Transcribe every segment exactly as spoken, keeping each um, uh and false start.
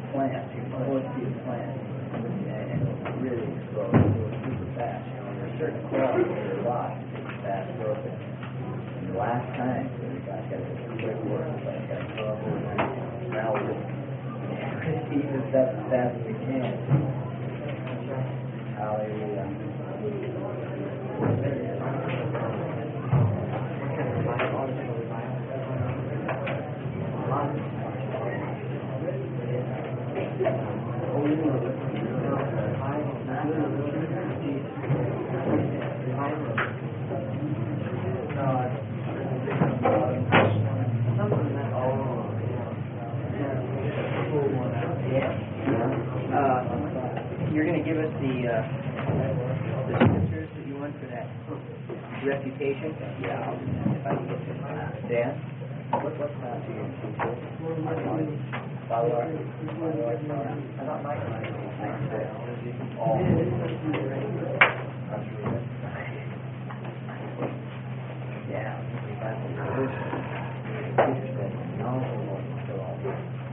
plant, you can always see a plant, and it'll really explode. It goes super fast. You know, there's certain qualities that are lost in fast growth. And the last time, we got got this quick work, but I got to go over and melt it. And eat as fast as we can. Hallelujah. You're going to give us the, uh, the scriptures that you want for that refutation? Yeah, if I can get this class. Dan, what, what class are you in? Follow our, follow our class. I thought my class was next day. All. Yeah, we got the solution. Interesting. No, still all.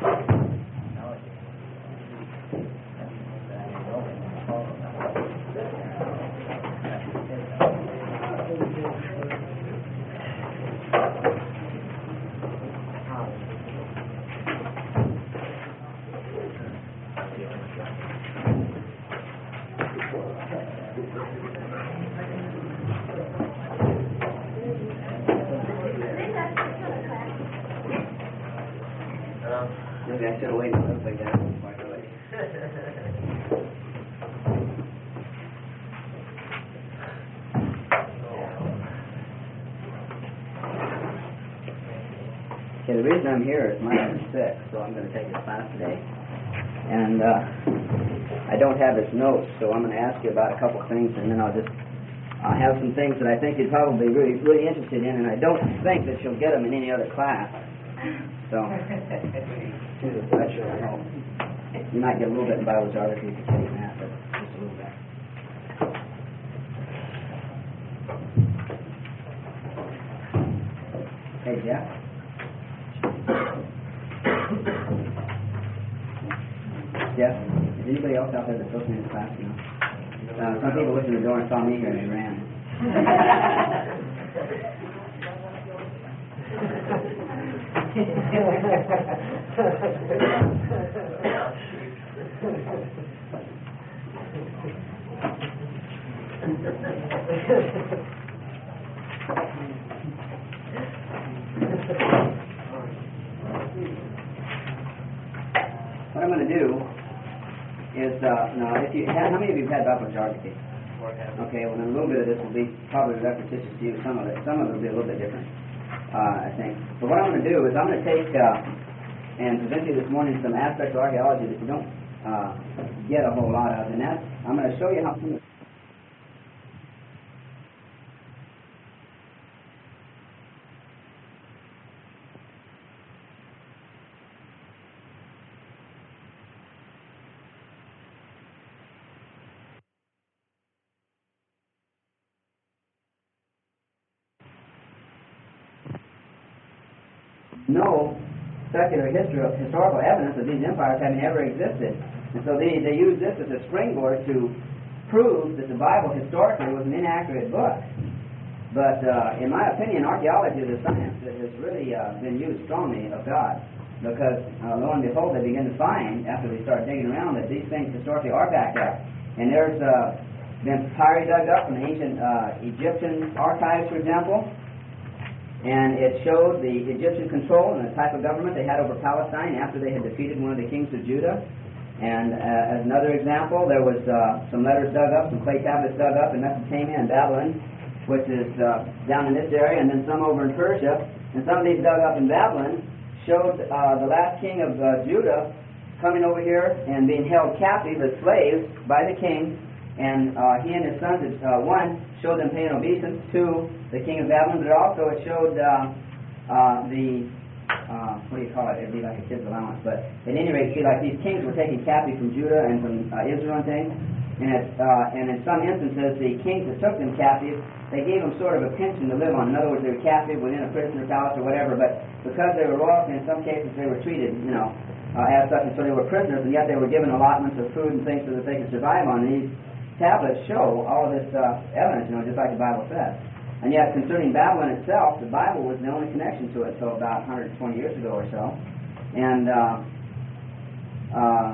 Maybe I should have waited until I got it quite early. Okay, the reason I'm here is my number six, so I'm going to take this class today. And uh, I don't have his notes, so I'm going to ask you about a couple things, and then I'll just uh, have some things that I think you'd probably be really, really interested in, and I don't think that you'll get them in any other class. So, that's sure I hope. You might get a little bit in Bible geography if you take that, but just a little bit. Hey, Jeff? Jeff, is anybody else out there that's listening to class? You know? uh, some people listened to the door and saw me here and they ran. What I'm going to do is, uh, now, if you had, how many of you have had Bible geography? Okay, well, then a little bit of this will be probably repetitious to you. Some of it, some of it will be a little bit different, uh, I think. But what I'm going to do is I'm going to take uh, and present you this morning some aspects of archaeology that you don't uh, get a whole lot of, and that's I'm going to show you how some of no secular history, historical evidence of these empires having ever existed. And so they, they use this as a springboard to prove that the Bible historically was an inaccurate book. But uh, in my opinion, archaeology is a science that has really uh, been used strongly of God. Because uh, lo and behold, they begin to find, after they start digging around, that these things historically are backed up. And there's uh, been papyri dug up from the ancient uh, Egyptian archives, for example. And it showed the Egyptian control and the type of government they had over Palestine after they had defeated one of the kings of Judah. And uh, as another example, there was uh, some letters dug up, some clay tablets dug up in Mesopotamia and Babylon, which is uh, down in this area, and then some over in Persia. And some of these dug up in Babylon showed uh, the last king of uh, Judah coming over here and being held captive as slaves by the king. And uh, he and his sons, uh, one, showed them paying obeisance to the king of Babylon, but also it showed uh, uh, the, uh, what do you call it? It would be like a kid's allowance. But at any rate, see, like these kings were taken captive from Judah and from uh, Israel and things. And, it, uh, and in some instances, the kings that took them captive, they gave them sort of a pension to live on. In other words, they were captive within a prisoner palace or whatever, but because they were royalty, in some cases they were treated, you know, uh, as such, and so they were prisoners, and yet they were given allotments of food and things so that they could survive on. And these tablets show all of this uh, evidence, you know, just like the Bible says. And yet, concerning Babylon itself, the Bible was the only connection to it until about one hundred twenty years ago or so. And uh, uh,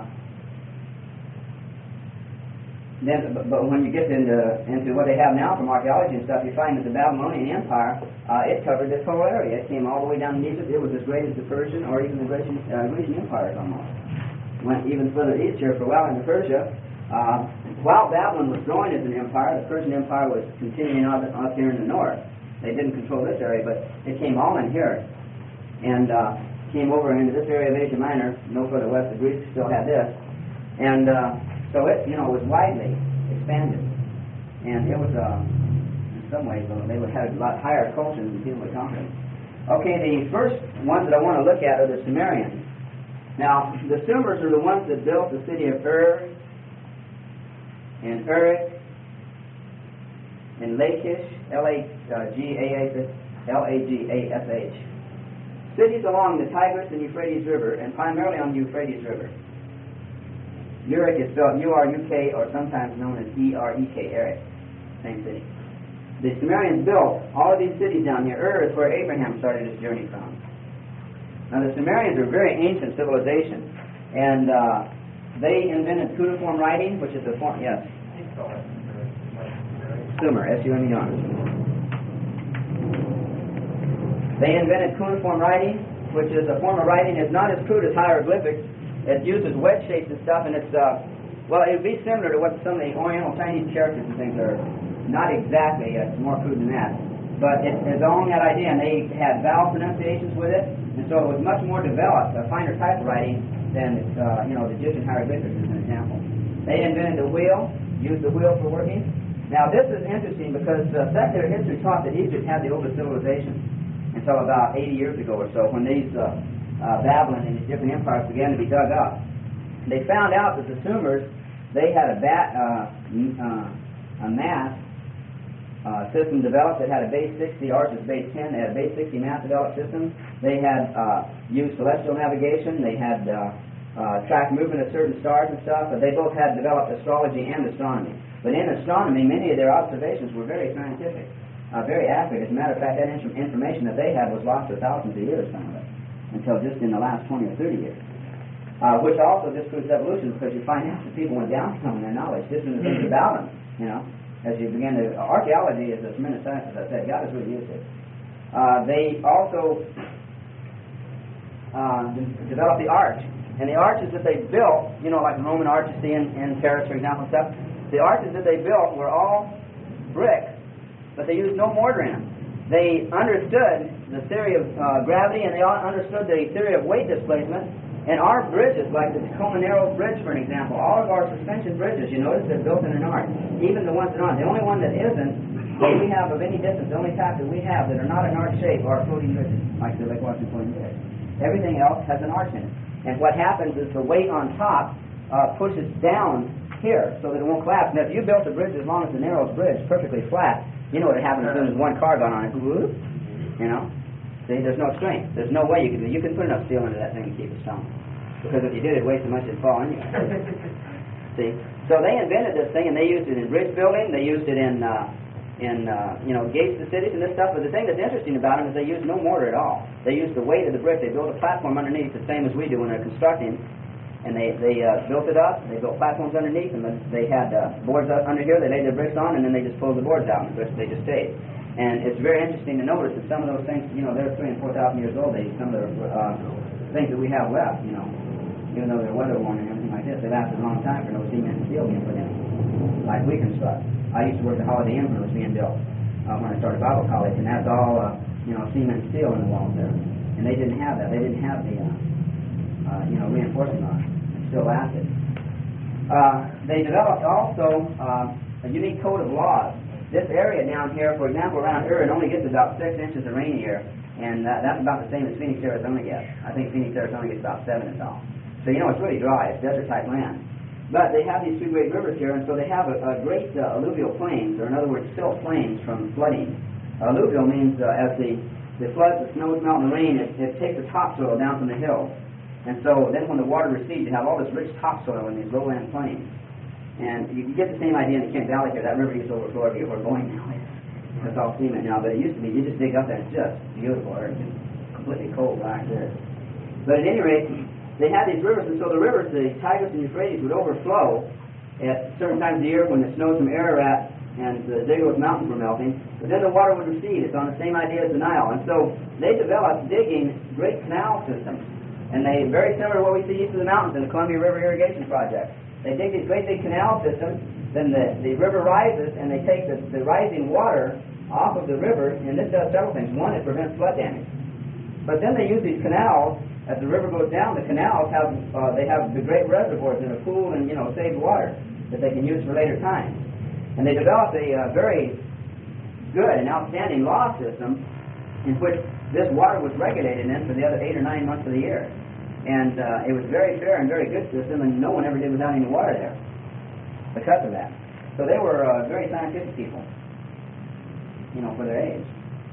then, but, but when you get into into what they have now from archaeology and stuff, you find that the Babylonian Empire, uh, it covered this whole area. It came all the way down to Egypt. It was as great as the Persian or even the Grecian, uh, Grecian empires almost. Went even further east here for a while into Persia. Uh, while Babylon was growing as an empire, the Persian Empire was continuing up, up here in the north. They didn't control this area, but it came all in here. And uh, came over into this area of Asia Minor, no further west. The Greeks still had this. And uh, so it, you know, was widely expanded. And it was, uh, in some ways, uh, they would have a lot higher culture than people would conquer. Okay, the first ones that I want to look at are the Sumerians. Now, the Sumers are the ones that built the city of Ur, and Uruk, and Lachish, L A G A S H. Cities along the Tigris and Euphrates River, and primarily on the Euphrates River. Uruk is spelled U R U K, or sometimes known as E R E K, Eric. Same city. The Sumerians built all of these cities down here. Ur is where Abraham started his journey from. Now, the Sumerians are a very ancient civilization, and uh, they invented cuneiform writing, which is a form, yes. Sumer, S U M E R. They invented cuneiform writing, which is a form of writing. It's not as crude as hieroglyphics. It uses wedge shapes and stuff, and it's, uh, well, it would be similar to what some of the Oriental Chinese characters and things are. Not exactly, it's more crude than that. But it, it's along that idea, and they had vowel pronunciations with it, and so it was much more developed, a finer type of writing than, uh, you know, the Egyptian hieroglyphics as an example. They invented the wheel, used the wheel for working. Now, this is interesting because uh, secular history taught that Egypt had the oldest civilization until about eighty years ago or so, when these uh, uh, Babylon and these different empires began to be dug up. They found out that the Sumers, they had a, bat, uh, uh, a math uh, system developed that had a base sixty, ours is base ten. They had a base sixty math developed system. They had uh, used celestial navigation. They had uh, uh, tracked movement of certain stars and stuff, but they both had developed astrology and astronomy. But in astronomy, many of their observations were very scientific, uh, very accurate. As a matter of fact, that in- information that they had was lost for thousands of years, some of it, until just in the last twenty or thirty years. Uh, which also disproves evolution, because you find out that people went down some in their knowledge, just in the things about them, you know. As you begin to, uh, archaeology is a tremendous science, as I said. God has really used it. Uh, they also uh, de- developed the arch. And the arches that they built, you know, like the Roman arch you see in, in Paris, for example, stuff, the arches that they built were all brick, but they used no mortar in them. They understood the theory of uh, gravity, and they all understood the theory of weight displacement. And our bridges, like the Tacoma Narrows Bridge, for an example, all of our suspension bridges, you notice they're built in an arch. Even the ones that aren't. The only one that isn't, that we have of any distance, the only type that we have that are not an arch shape are floating bridges, like the Lake Washington floating bridge. Everything else has an arch in it. And what happens is the weight on top uh, pushes down here so that it won't collapse. Now, if you built a bridge as long as the Narrows Bridge, perfectly flat, you know what would happen as soon as one car got on it. Whoop, you know? See, there's no strength. There's no way you can do You can put enough steel into that thing to keep it strong. Because if you did it way too much, it'd fall on you. See? So they invented this thing, and they used it in bridge building. They used it in, uh, in uh, you know, gates to cities and this stuff. But the thing that's interesting about them is they used no mortar at all. They used the weight of the brick. They built a platform underneath, the same as we do when they're constructing. And they, they uh, built it up. They built platforms underneath, and they had uh, boards up under here. They laid their bricks on, and then they just pulled the boards out, and the bricks, they just stayed. And it's very interesting to notice that some of those things, you know, they're three and four thousand years old. They some of the uh, things that we have left, you know, even though they're weather worn and everything like this, they lasted a long time for no cement and steel being put in, like we construct. I used to work at Holiday Inn when it was being built uh, when I started Bible college, and that's all, uh, you know, cement and steel in the walls there. And they didn't have that. They didn't have the, uh, uh, you know, reinforcement on it. It still lasted. Uh, they developed also uh, a unique code of laws. This area down here, for example, around Ur, it only gets about six inches of rain a year, and uh, that's about the same as Phoenix, Arizona gets. I think Phoenix, Arizona gets about seven and all. So you know it's really dry. It's desert-type land. But they have these two great rivers here, and so they have a, a great uh, alluvial plains, or in other words, silt plains from flooding. Uh, alluvial means uh, as the, the floods, the snows melt and the rain, it, it takes the topsoil down from the hills. And so then when the water recedes, you have all this rich topsoil in these lowland plains. And you can get the same idea in the Kent Valley here. That river used to overflow every year. We're going now. It's all cement now, but it used to be, you just dig up there and it's just beautiful. It's just completely cold back there. But at any rate, they had these rivers, and so the rivers, the Tigris and Euphrates, would overflow at certain times of the year when the snows from Ararat and the Zagros Mountains were melting, but then the water would recede. It's on the same idea as the Nile. And so they developed digging great canal systems. And they, very similar to what we see east of the mountains in the Columbia River Irrigation Project. They dig these great big canal systems, then the, the river rises, and they take the, the rising water off of the river, and this does several things. One, it prevents flood damage. But then they use these canals, as the river goes down, the canals have, uh, they have the great reservoirs that are cool and, you know, saved water that they can use for later times. And they developed a uh, very good and outstanding law system in which this water was regulated in for the other eight or nine months of the year. And uh, it was very fair and very good system, and no one ever did without any water there because of that. So they were uh, very scientific people, you know, for their age.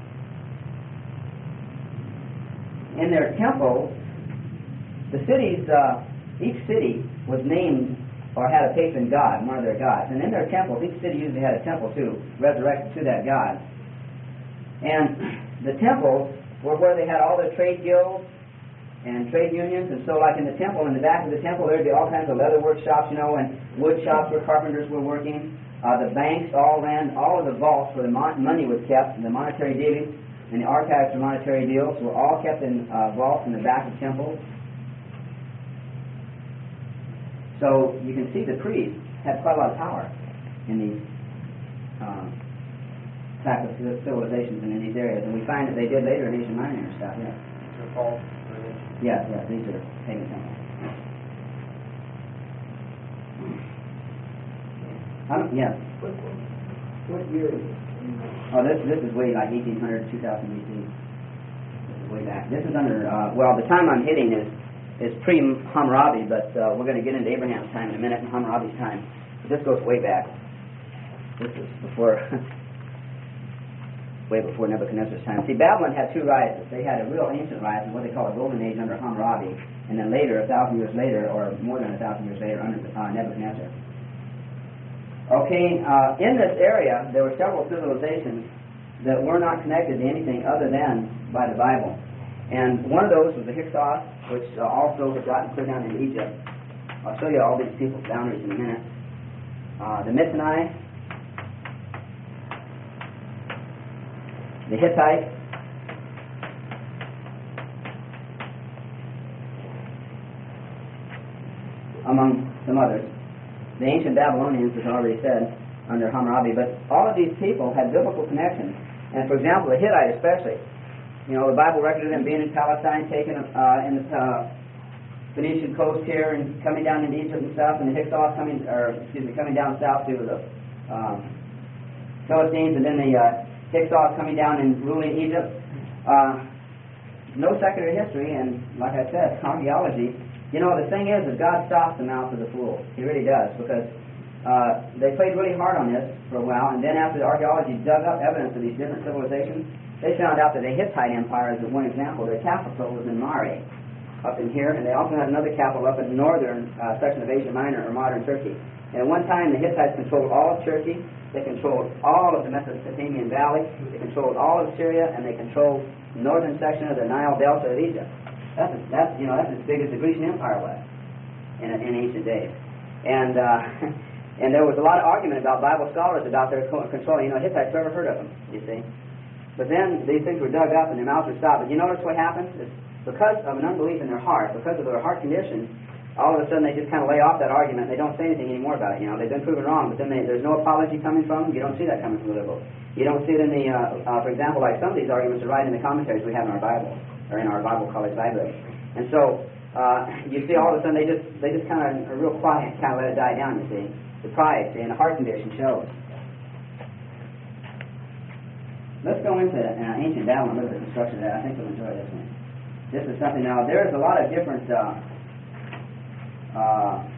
In their temples, the cities, uh, each city was named or had a patron god, one of their gods. And in their temples, each city usually had a temple too, resurrected to that god. And the temples were where they had all their trade guilds and trade unions. And so like in the temple, in the back of the temple, there would be all kinds of leather workshops, you know, and wood shops where carpenters were working. Uh, the banks all ran, all of the vaults where the mon- money was kept, and the monetary dealings and the archives for monetary deals were all kept in uh, vaults in the back of temples. So you can see the priests had quite a lot of power in these um, type of civilizations and in these areas, and we find that they did later in Asia Minor and stuff. Yeah. Yes, yes, these are pagan temples. Um, yes. What, what year is it? Oh, this this is way like eighteen hundred, two thousand B C. This is way back. This is under. Uh, well, the time I'm hitting is. is pre-Hammurabi, but uh, we're going to get into Abraham's time in a minute and Hammurabi's time. This goes way back. This is before, way before Nebuchadnezzar's time. See, Babylon had two rises. They had a real ancient rise, what they call a golden age under Hammurabi, and then later, a thousand years later, or more than a thousand years later, under uh, Nebuchadnezzar. Okay, uh, in this area, there were several civilizations that were not connected to anything other than by the Bible. And one of those was the Hyksos, which uh, also had gotten clear down in Egypt. I'll show you all these people's boundaries in a minute. Uh, the Mitanni, the Hittites, among some others. The ancient Babylonians, as I already said, under Hammurabi. But all of these people had biblical connections. And for example, the Hittite especially. You know, the Bible recorded them being in Palestine, taken uh, in the uh, Phoenician coast here, and coming down into Egypt and stuff, and the Hyksos coming, or excuse me, coming down south to the um, Philistines, and then the uh, Hyksos coming down and ruling Egypt. Uh, no secular history, and like I said, archaeology. You know, the thing is that God stops the mouth of the fool. He really does, because uh, they played really hard on this for a while, and then after the archaeology dug up evidence of these different civilizations, they found out that the Hittite Empire, as one example, their capital was in Mare, up in here, and they also had another capital up in the northern uh, section of Asia Minor, or modern Turkey. And at one time, the Hittites controlled all of Turkey, they controlled all of the Mesopotamian Valley, they controlled all of Syria, and they controlled the northern section of the Nile Delta of Egypt. That's, that's you know, that's as big as the Grecian Empire was in, in ancient days. And uh, and there was a lot of argument about Bible scholars about their control. You know, Hittites never heard of them, you see. But then these things were dug up and their mouths were stopped. But you notice what happens? It's because of an unbelief in their heart, because of their heart condition, all of a sudden they just kind of lay off that argument. They don't say anything anymore about it. You know, they've been proven wrong, but then they, there's no apology coming from them. You don't see that coming from the liberals. You don't see it in the, uh, uh, for example, like some of these arguments are right in the commentaries we have in our Bible, or in our Bible college library. And so uh, you see all of a sudden they just they just kind of are real quiet, kind of let it die down. You see, the pride, see, and the heart condition shows. Let's go into uh, ancient Babylon, look at the construction of that. I think you'll enjoy this one. This is something now. There's a lot of different, uh, uh,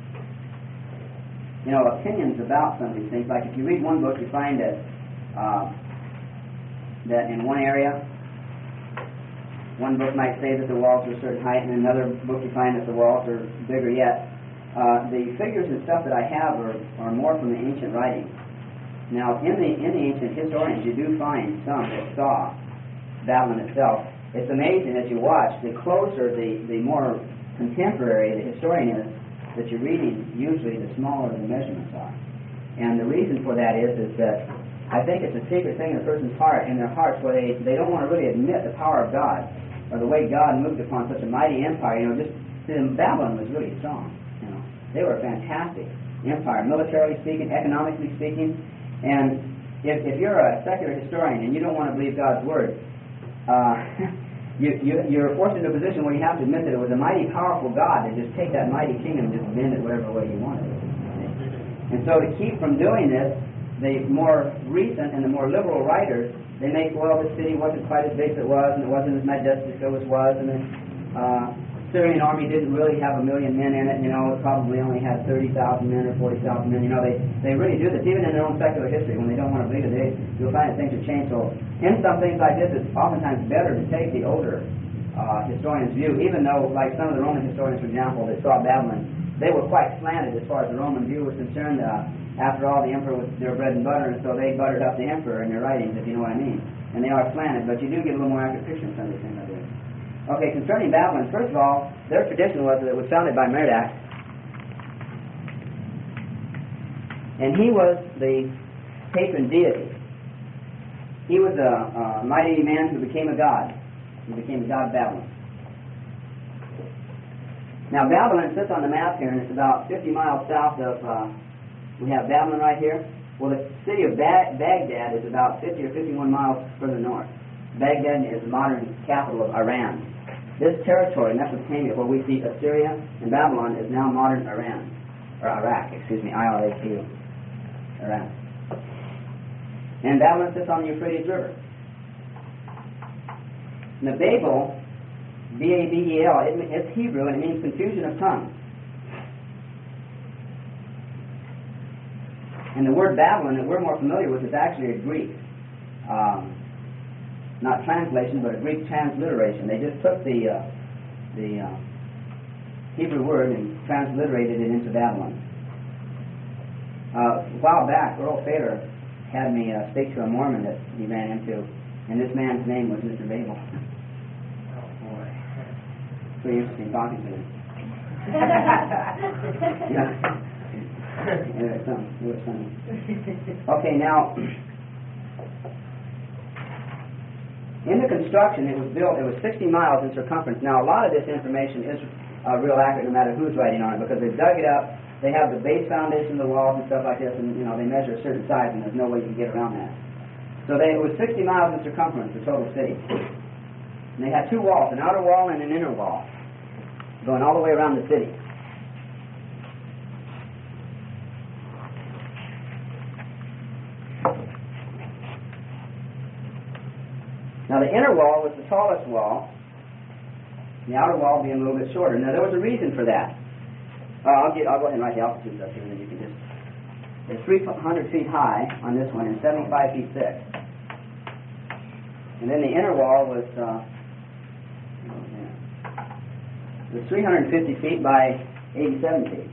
you know, opinions about some of these things. Like if you read one book, you find that uh, that in one area One book might say that the walls are a certain height, and another book you find that the walls are bigger yet. Uh, the figures and stuff that I have are, are more from the ancient writings. Now, in the in the ancient historians, you do find some that saw Babylon itself. It's amazing as you watch, the closer, the, the more contemporary the historian is that you're reading, usually the smaller the measurements are. And the reason for that is, is that I think it's a secret thing in a person's heart, in their hearts, where they, they don't want to really admit the power of God, or the way God moved upon such a mighty empire. You know, just Babylon was really strong. You know, they were a fantastic empire, militarily speaking, economically speaking. And if, if you're a secular historian and you don't want to believe God's word, uh, you, you, you're forced into a position where you have to admit that it was a mighty, powerful God that just take that mighty kingdom and just bend it whatever way you wanted it. And so to keep from doing this, the more recent and the more liberal writers, they make, well, the city wasn't quite as big as it was, and it wasn't as majestic as it was, and the uh, Syrian army didn't really have a million men in it, you know, it probably only had thirty thousand men or forty thousand men. You know, they, they really do this, even in their own secular history. When they don't want to believe it, they, you'll find that things have changed. So in some things like this, it's oftentimes better to take the older uh, historian's view, even though, like some of the Roman historians, for example, that saw Babylon, they were quite slanted as far as the Roman view was concerned. Uh, after all, the emperor was their bread and butter, and so they buttered up the emperor in their writings, if you know what I mean. And they are slanted, but you do get a little more accurate picture of some of these things, I believe. Okay, concerning Babylon, first of all, their tradition was that it was founded by Merodach, and he was the patron deity. He was a, a mighty man who became a god. He became the god of Babylon. Now, Babylon sits on the map here, and it's about fifty miles south of, uh, we have Babylon right here. Well, the city of ba- Baghdad is about fifty or fifty-one miles further north. Baghdad is the modern capital of Iran. This territory, Mesopotamia, where we see Assyria and Babylon, is now modern Iran, or Iraq, excuse me, I R A Q, Iran. And Babylon sits on the Euphrates River. Now, Babel, B A B E L, it, it's Hebrew, and it means confusion of tongues. And the word Babylon that we're more familiar with is actually a Greek. Um, not translation, but a Greek transliteration. They just took the uh, the uh, Hebrew word and transliterated it into Babylon. Uh, a while back, Earl Fader had me uh, speak to a Mormon that he ran into, and this man's name was Mister Babel. Oh, boy. Pretty interesting talking to him. Yeah. Yeah, it was some, it was funny. Okay, now, in the construction, it was built, it was sixty miles in circumference. Now, a lot of this information is uh, real accurate no matter who's writing on it, because they've dug it up, they have the base foundation of the walls and stuff like this, and, you know, they measure a certain size, and there's no way you can get around that. So they, it was sixty miles in circumference, the total city. And they had two walls, an outer wall and an inner wall, going all the way around the city. Now, the inner wall was the tallest wall, the outer wall being a little bit shorter. Now, there was a reason for that. Uh, I'll, get, I'll go ahead and write the altitudes up here, and then you can just... It's three hundred feet high on this one and seventy-five feet thick. And then the inner wall was... Uh, it was three hundred fifty feet by eighty-seven feet.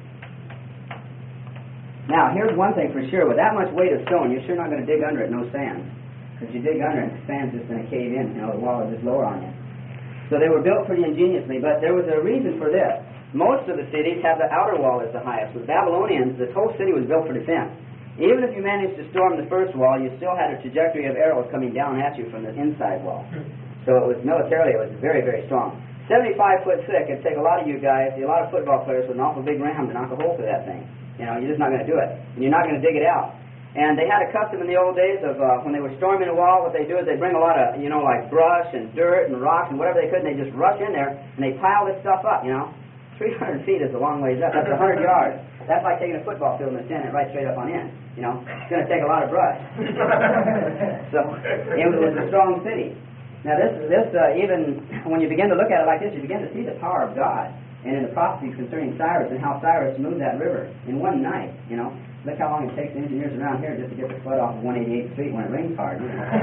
Now, here's one thing for sure. With that much weight of stone, you're sure not going to dig under it, no sand. Because you dig under it, the sand's just going to cave in, you know, the wall is just lower on you. So they were built pretty ingeniously, but there was a reason for this. Most of the cities have the outer wall as the highest. With Babylonians, the whole city was built for defense. Even if you managed to storm the first wall, you still had a trajectory of arrows coming down at you from the inside wall. So it was militarily, it was very, very strong. seventy-five foot thick, it'd take a lot of you guys, a lot of football players with an awful big ram to knock a hole through that thing. You know, you're just not going to do it. And you're not going to dig it out. And they had a custom in the old days of uh, when they were storming a wall, what they do is they bring a lot of, you know, like brush and dirt and rocks and whatever they could, and they just rush in there and they pile this stuff up, you know. three hundred feet is a long ways up. That's one hundred yards. That's like taking a football field and standing it right straight up on end, you know. It's going to take a lot of brush. So it was a strong city. Now this, this uh, even when you begin to look at it like this, you begin to see the power of God. and in the prophecies concerning Cyrus and how Cyrus moved that river in one night, you know. Look how long it takes the engineers around here just to get the flood off of one eighty-eighth Street when it rains hard. You know?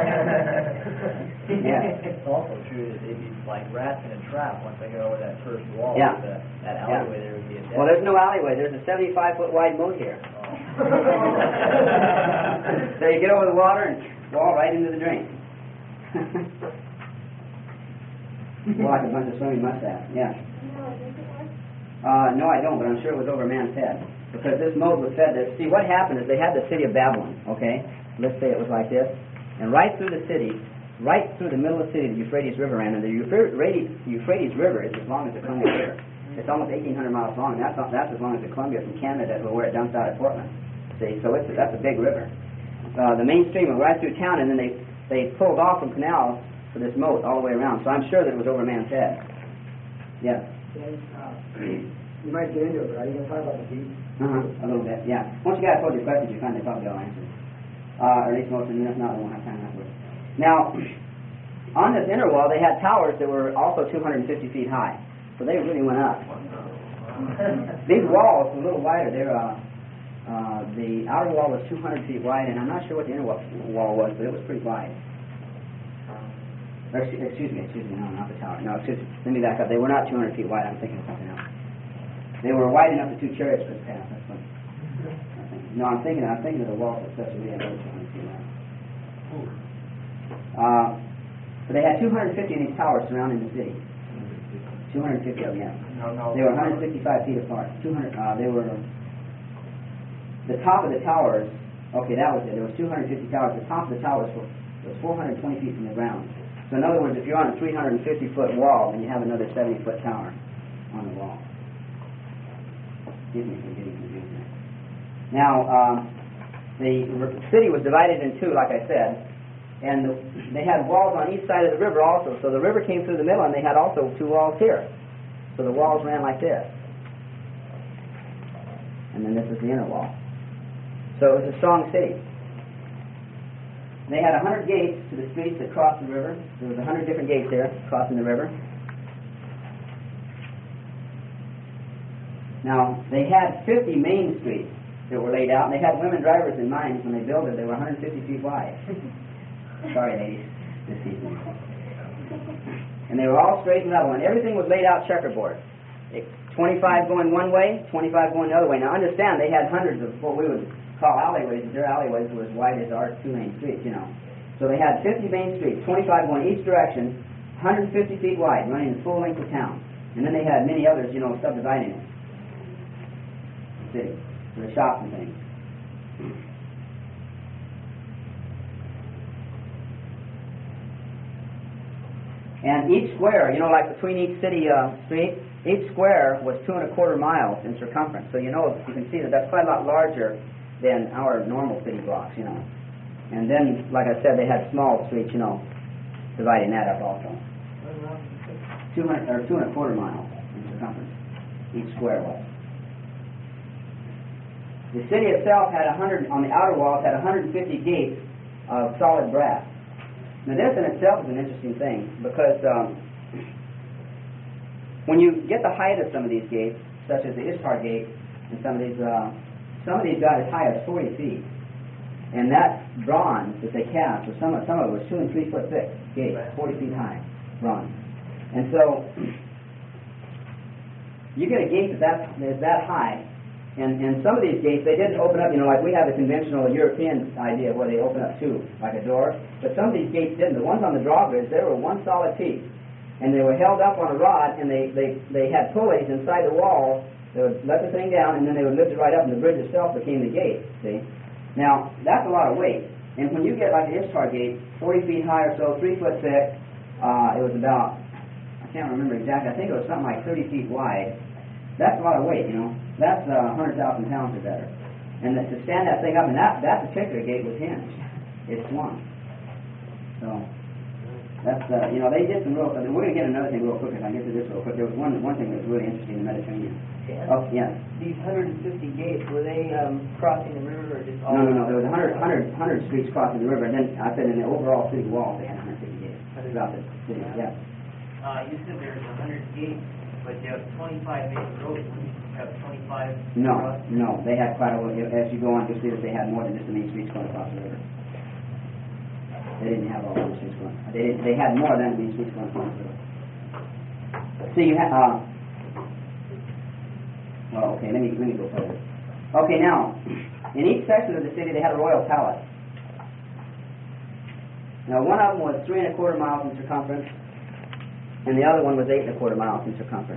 Yeah. It's also true that they'd be like rats in a trap once they get over that first wall. Yeah. The, that alleyway yeah. there would be a dead. Well, there's no alleyway. There's a seventy-five foot wide moat here. Oh. So you get over the water and fall right into the drain. Well, like a bunch of swimming mustaches. Yeah. Uh, no, I don't, but I'm sure it was over a man's head. Because this moat was fed to... See, what happened is they had the city of Babylon, okay? Let's say it was like this. And right through the city, right through the middle of the city, the Euphrates River ran. And the Euphrates, Euphrates River is as long as the Columbia River. It's almost eighteen hundred miles long. And that's, that's as long as the Columbia from Canada to where it dumps out at Portland. See, so it's, that's a big river. Uh, the main stream went right through town, and then they, they pulled off from canals for this moat all the way around. So I'm sure that it was over a man's head. Yes? Yes, uh, you might get into it, but are you going to talk about the beach? Uh-huh, a little bit, yeah. Once you guys hold your questions, you find they probably all answered. Uh, or at least most of them, if not, they won't have time afterwards. Now, on this inner wall, they had towers that were also two hundred fifty feet high. So they really went up. These walls were a little wider. They're, uh, uh, the outer wall was two hundred feet wide, and I'm not sure what the inner wall was, but it was pretty wide. Or, excuse me, excuse me, no, not the tower. No, excuse me, let me back up. They were not two hundred feet wide. I'm thinking of something else. They were wide enough that two chariots could pass. That's what I'm thinking. No, I'm thinking. I'm thinking of the walls of Caesarea. Those two hundred feet wide. Uh, so they had two hundred fifty of these towers surrounding the city. two hundred fifty of them. Yeah. No, no. They were one hundred fifty-five feet apart. two hundred. Uh, they were. The top of the towers. Okay, that was it. There was two hundred fifty towers. The top of the towers was, was four hundred twenty feet from the ground. So in other words, if you're on a three hundred fifty foot wall, then you have another seventy foot tower on the wall. Excuse me for getting confused there. Now, um, the city was divided in two, like I said, and the, they had walls on each side of the river also. So the river came through the middle, and they had also two walls here. So the walls ran like this. And then this is the inner wall. So it was a strong city. They had one hundred gates to the streets that crossed the river. There was one hundred different gates there crossing the river. Now, they had fifty main streets that were laid out, and they had women drivers in mind when they built it. They were one hundred fifty feet wide. Sorry, ladies, this evening. And they were all straight and level, and everything was laid out checkerboard. twenty-five going one way, twenty-five going the other way. Now, understand, they had hundreds of what we would call alleyways, and their alleyways were as wide as our two main streets, you know. So they had fifty main streets, twenty-five going each direction, one hundred fifty feet wide, running the full length of town. And then they had many others, you know, subdividing it. City, for the shops and things. And each square, you know, like between each city uh, street, each square was two and a quarter miles in circumference. So you know, you can see that that's quite a lot larger than our normal city blocks, you know. And then, like I said, they had small streets, you know, dividing that up also. Two hundred or two and a quarter miles in circumference. Each square was. The city itself had one hundred, on the outer walls, had one hundred fifty gates of solid brass. Now this in itself is an interesting thing, because um, when you get the height of some of these gates, such as the Ishtar gate, and some of these, uh, some of these got as high as forty feet. And that bronze that they cast, or some of, some of it was two and three foot thick gates, forty feet high, bronze. And so, you get a gate that's that, that's that high, and, and some of these gates, they didn't open up, you know, like we have the conventional European idea where they open up two, like a door, but some of these gates didn't. The ones on the drawbridge, they were one solid piece, and they were held up on a rod, and they, they, they had pulleys inside the wall. They would let the thing down, and then they would lift it right up, and the bridge itself became the gate, see? Now, that's a lot of weight, and when you get like the Ishtar gate, forty feet high or so, three foot thick, uh, it was about, I can't remember exactly, I think it was something like thirty feet wide. That's a lot of weight, you know. That's uh, one hundred thousand pounds or better. And that, to stand that thing up, and that, that particular gate was hinged. It swung. So, that's, uh, you know, they did some real, we're going to get another thing real quick, if I get to this real quick. There was one, one thing that was really interesting in the Mediterranean. Yeah. Oh, yeah. These one hundred fifty gates, were they um, crossing the river or just all? No, no, no. There was one hundred, one hundred, one hundred streets crossing the river, and then I said in the overall city wall, they had one hundred fifty gates throughout the city, yeah. Uh, you said there's one hundred gates But you have twenty-five acre roads, wouldn't you have twenty-five? No, across? no, they had quite a, as you go on, you'll see that they had more than just the main streets going across the river. They didn't have all the main streets going, they didn't, they had more than the main streets going across the river. See, you have, uh, well, okay, let me, let me go further. Okay, now, in each section of the city, they had a royal palace. Now, one of them was three and a quarter miles in circumference, and the other one was eight and a quarter miles in circumference.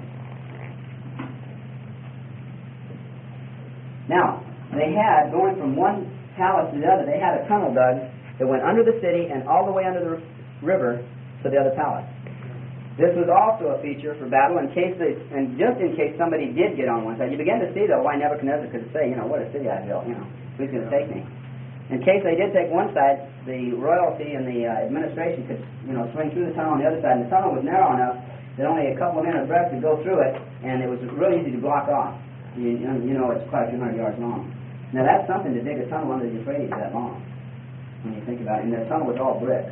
Now, they had, going from one palace to the other, they had a tunnel dug that went under the city and all the way under the r- river to the other palace. This was also a feature for battle in case they, and just in case somebody did get on one side. You begin to see, though, why Nebuchadnezzar could say, you know, what a city I built, you know, who's going to take me? In case they did take one side, the royalty and the uh, administration could, you know, swing through the tunnel on the other side. And the tunnel was narrow enough that only a couple of men of breadth could go through it, and it was really easy to block off. You, you know, it's quite a few hundred yards long. Now, that's something to dig a tunnel under the Euphrates that long, when you think about it. And the tunnel was all brick.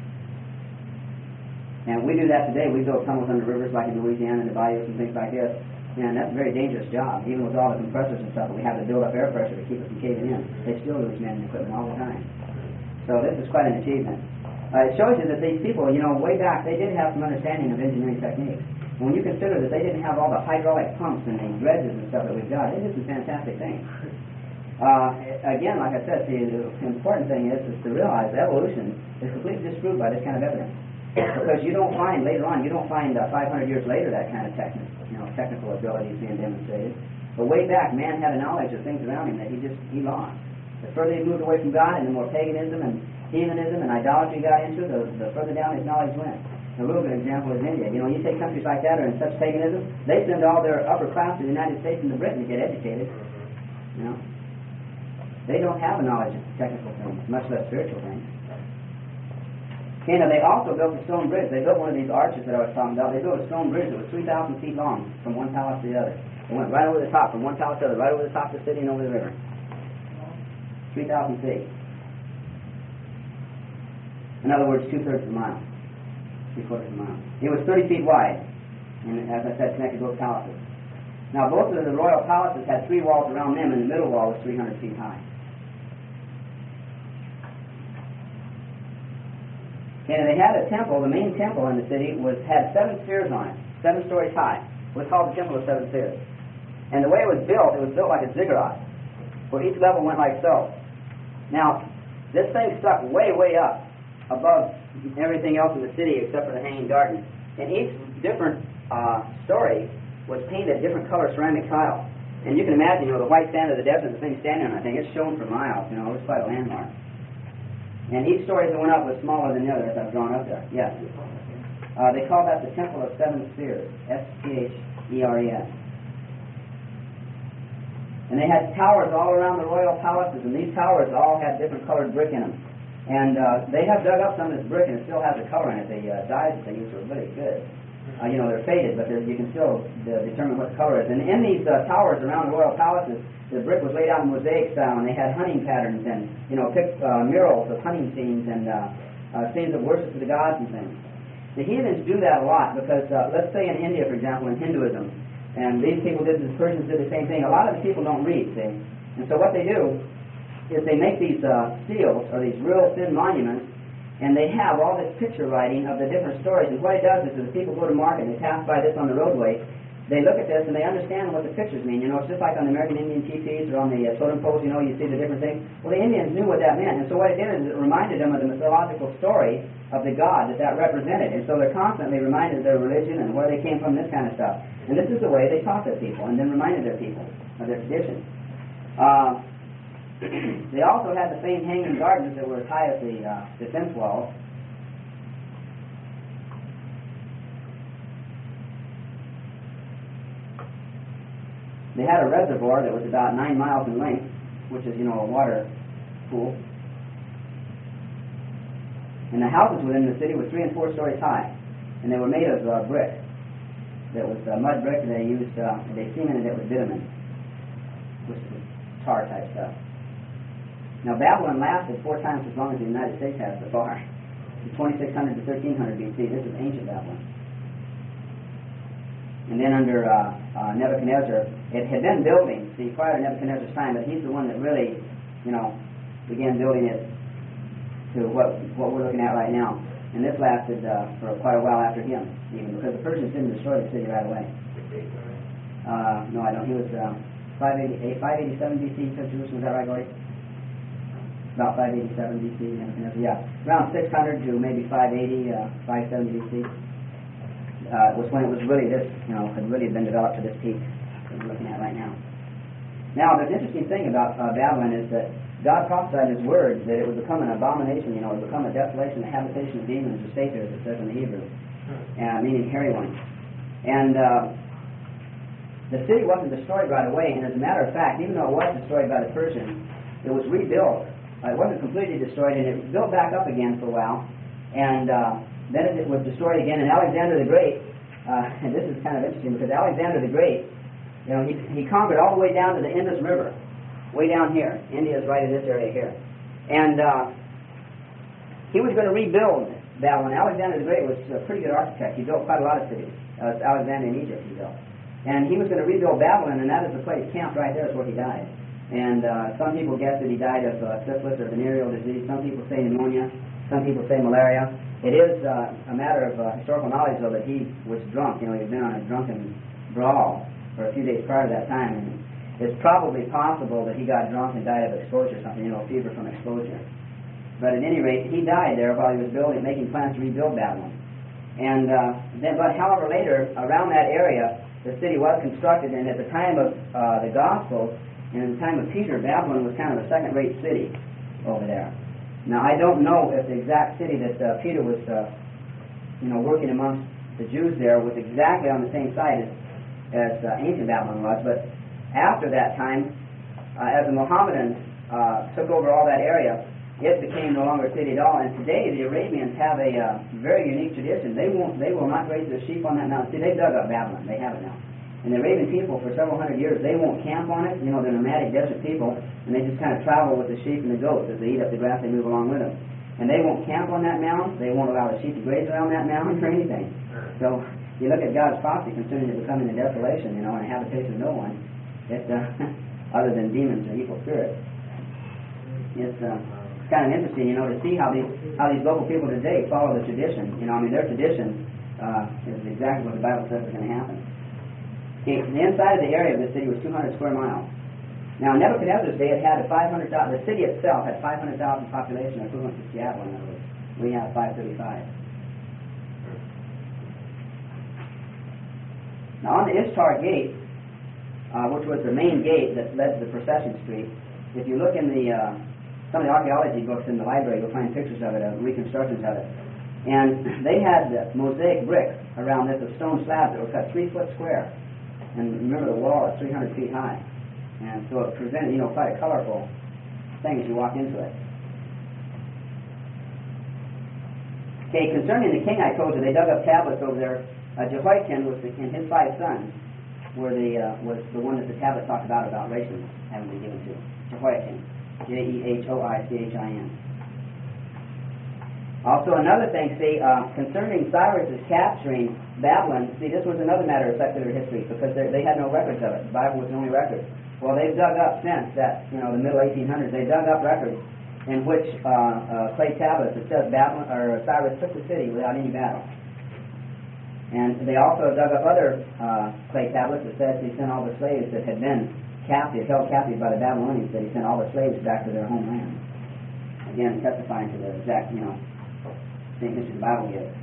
And we do that today. We build tunnels under rivers like in Louisiana and the bayous and things like this. And that's a very dangerous job, even with all the compressors and stuff that we have to build up air pressure to keep it from caving in. They still lose men and equipment all the time. So this is quite an achievement. Uh, it shows you that these people, you know, way back, they did have some understanding of engineering techniques. And when you consider that they didn't have all the hydraulic pumps and the dredges and stuff that we've got, it is some fantastic things. Uh, again, like I said, the, the important thing is, is to realize evolution is completely disproved by this kind of evidence. Because you don't find later on, you don't find uh, five hundred years later that kind of technical, you know, technical abilities being demonstrated. But way back, man had a knowledge of things around him that he just he lost. The further he moved away from God, and the more paganism and heathenism and idolatry he got into, the, the further down his knowledge went. A real good example is India. You know, you take countries like that are in such paganism, they send all their upper class to the United States and to Britain to get educated. You know, they don't have a knowledge of technical things, much less spiritual things. You know, they also built a stone bridge. They built one of these arches that I was talking about. They built a stone bridge that was three thousand feet long from one palace to the other. It went right over the top, from one palace to the other, right over the top of the city and over the river. three thousand feet. In other words, two-thirds of a mile. Three-quarters of a mile. It was thirty feet wide, and as I said, connected both palaces. Now, both of the royal palaces had three walls around them, and the middle wall was three hundred feet high. And they had a temple. The main temple in the city was had seven spheres on it, seven stories high. It was called the Temple of Seven Spheres. And the way it was built, it was built like a ziggurat, where each level went like so. Now, this thing stuck way, way up above everything else in the city except for the hanging garden. And each different uh, story was painted different color ceramic tile. And you can imagine, you know, the white sand of the desert, the thing standing on, I think, it's shown for miles. You know, it was quite a landmark. And each story that went up was smaller than the other as I've drawn up there. Yes. Uh, they call that the Temple of Seven Spheres. S T H E R E S. And they had towers all around the royal palaces, and these towers all had different colored brick in them. And uh, they have dug up some of this brick, and it still has a color in it. The uh, dyes that they use are really good. Uh, you know, they're faded, but they're, you can still uh, determine what the color is. And in these uh, towers around the royal palaces, the brick was laid out in mosaic style, and they had hunting patterns and, you know, pic, uh, murals of hunting scenes and uh, uh, scenes of worship to the gods and things. The heathens do that a lot because, uh, let's say in India, for example, in Hinduism, and these people did, the Persians did the same thing. A lot of the people don't read, see? And so what they do is they make these uh, seals, or these real thin monuments, and they have all this picture writing of the different stories. And what it does is, as people go to market and they pass by this on the roadway, they look at this and they understand what the pictures mean. You know, it's just like on the American Indian teepees or on the uh, totem poles, you know, you see the different things. Well, the Indians knew what that meant. And so what it did is it reminded them of the mythological story of the god that that represented. And so they're constantly reminded of their religion and where they came from, this kind of stuff. And this is the way they taught their people and then reminded their people of their traditions. Uh, they also had the same hanging gardens that were as high as the uh, defense walls. They had a reservoir that was about nine miles in length, which is, you know, a water pool. And the houses within the city were three and four stories high, and they were made of uh, brick. That was uh, mud brick, and they used, uh, they cemented it with bitumen, which was tar type stuff. Now, Babylon lasted four times as long as the United States has so far. From twenty-six hundred to thirteen hundred B C. This is ancient Babylon. and then under uh, uh, Nebuchadnezzar, it had been building, see, prior to Nebuchadnezzar's time, but he's the one that really, you know, began building it to what what we're looking at right now. And this lasted uh, for quite a while after him, even, because the Persians didn't destroy the city right away. Uh, no, I don't. He was uh, five eighty-eight, five eighty-seven B C, took Jerusalem. Is that right, Gordy? About five eighty-seven B C, Nebuchadnezzar. Yeah, around six hundred to maybe five eighty, uh, five seventy B C. Uh, was when it was really this, you know, had really been developed to this peak that we're looking at right now. Now, the interesting thing about uh, Babylon is that God prophesied in His Word that it would become an abomination, you know, it would become a desolation, a habitation of demons, a satyr, as it says in the Hebrew, uh, meaning hairy ones. And uh, the city wasn't destroyed right away, and as a matter of fact, even though it was destroyed by the Persians, it was rebuilt. Uh, it wasn't completely destroyed, and it built back up again for a while, and uh, then it was destroyed again, and Alexander the Great, uh, and this is kind of interesting, because Alexander the Great, you know, he, he conquered all the way down to the Indus River, way down here. India is right in this area here. And uh, he was going to rebuild Babylon. Alexander the Great was a pretty good architect. He built quite a lot of cities. Uh, it's Alexander in Egypt he built. And he was going to rebuild Babylon, and that is the place, camp right there is where he died. And uh, some people guess that he died of uh, syphilis or venereal disease. Some people say pneumonia. Some people say malaria. It is uh, a matter of uh, historical knowledge, though, that he was drunk. You know, he had been on a drunken brawl for a few days prior to that time. And it's probably possible that he got drunk and died of exposure or something, you know, fever from exposure. But at any rate, he died there while he was building, making plans to rebuild Babylon. And uh, then, but however, later, around that area, the city was constructed, and at the time of uh, the Gospels, and at the time of Peter, Babylon was kind of a second-rate city over there. Now, I don't know if the exact city that uh, Peter was, uh, you know, working amongst the Jews there was exactly on the same site as, as uh, ancient Babylon was, but after that time, uh, as the Mohammedans uh, took over all that area, it became no longer a city at all. And today, the Arabians have a uh, very unique tradition. They won't, they will not raise their sheep on that mountain. See, they dug up Babylon. They have it now. And the Arabian people, for several hundred years, they won't camp on it. You know, they're nomadic desert people, and they just kind of travel with the sheep and the goats. As they eat up the grass, they move along with them. And they won't camp on that mountain. They won't allow the sheep to graze around that mountain or anything. So you look at God's prophecy concerning it becoming a desolation, you know, and a habitation of no one. It's, uh, other than demons or evil spirits. It's, uh, it's kind of interesting, you know, to see how these how these local people today follow the tradition. You know, I mean, their tradition uh, is exactly what the Bible says is going to happen. Okay, the inside of the area of the city was two hundred square miles. Now, in Nebuchadnezzar's day, it had a five hundred thousand. The city itself had five hundred thousand population, equivalent to Seattle. In other words, we have five thirty-five. Now, on the Ishtar Gate, Uh, which was the main gate that led to the procession street. If you look in the uh, some of the archaeology books in the library, you'll find pictures of it, of reconstructions of it. And they had uh, mosaic bricks around this of stone slabs that were cut three foot square. And remember, the wall is three hundred feet high, and so it presented, you know, quite a colorful thing as you walk into it. Okay, concerning the king, I told you they dug up tablets over there. Uh, Jehoiakim was the, and his five sons were the uh, was the one that the tablet talked about about races having been given to Jehoiakim, J E H O I C H I N. Also, another thing, see, uh, concerning Cyrus's capturing Babylon. See, this was another matter of secular history because they had no records of it. The Bible was the only record. Well, they've dug up since that, you know, the middle eighteen hundreds. They dug up records in which uh, uh, clay tablets that says Babylon or Cyrus took the city without any battle. And they also dug up other uh, clay tablets that says he sent all the slaves that had been captive, held captive by the Babylonians, that he sent all the slaves back to their homeland. Again, testifying to the exact, you know, thing that the Bible gives.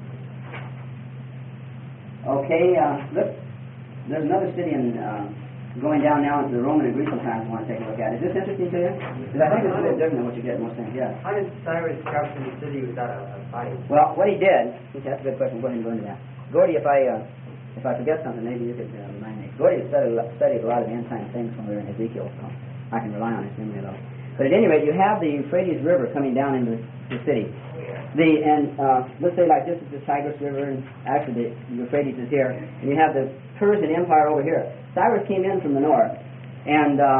Okay, uh, look, there's another city in, uh, going down now into the Roman and Grecian times I want to take a look at. Is this interesting to you? Because I think it's a bit different than what you get in most things, yeah. How did Cyrus capture the city without a, a fight? Well, what he did, okay, that's a good question, go ahead and go into that. Gordy, if I uh, if I forget something, maybe you could uh, remind me. Gordy has studied, studied a lot of the end-time things when we were in Ezekiel, so I can rely on his memory a little. But at any rate, you have the Euphrates River coming down into the city. The and uh, let's say like this is the Tigris River, and actually the Euphrates is here, and you have the Persian Empire over here. Cyrus came in from the north, and uh,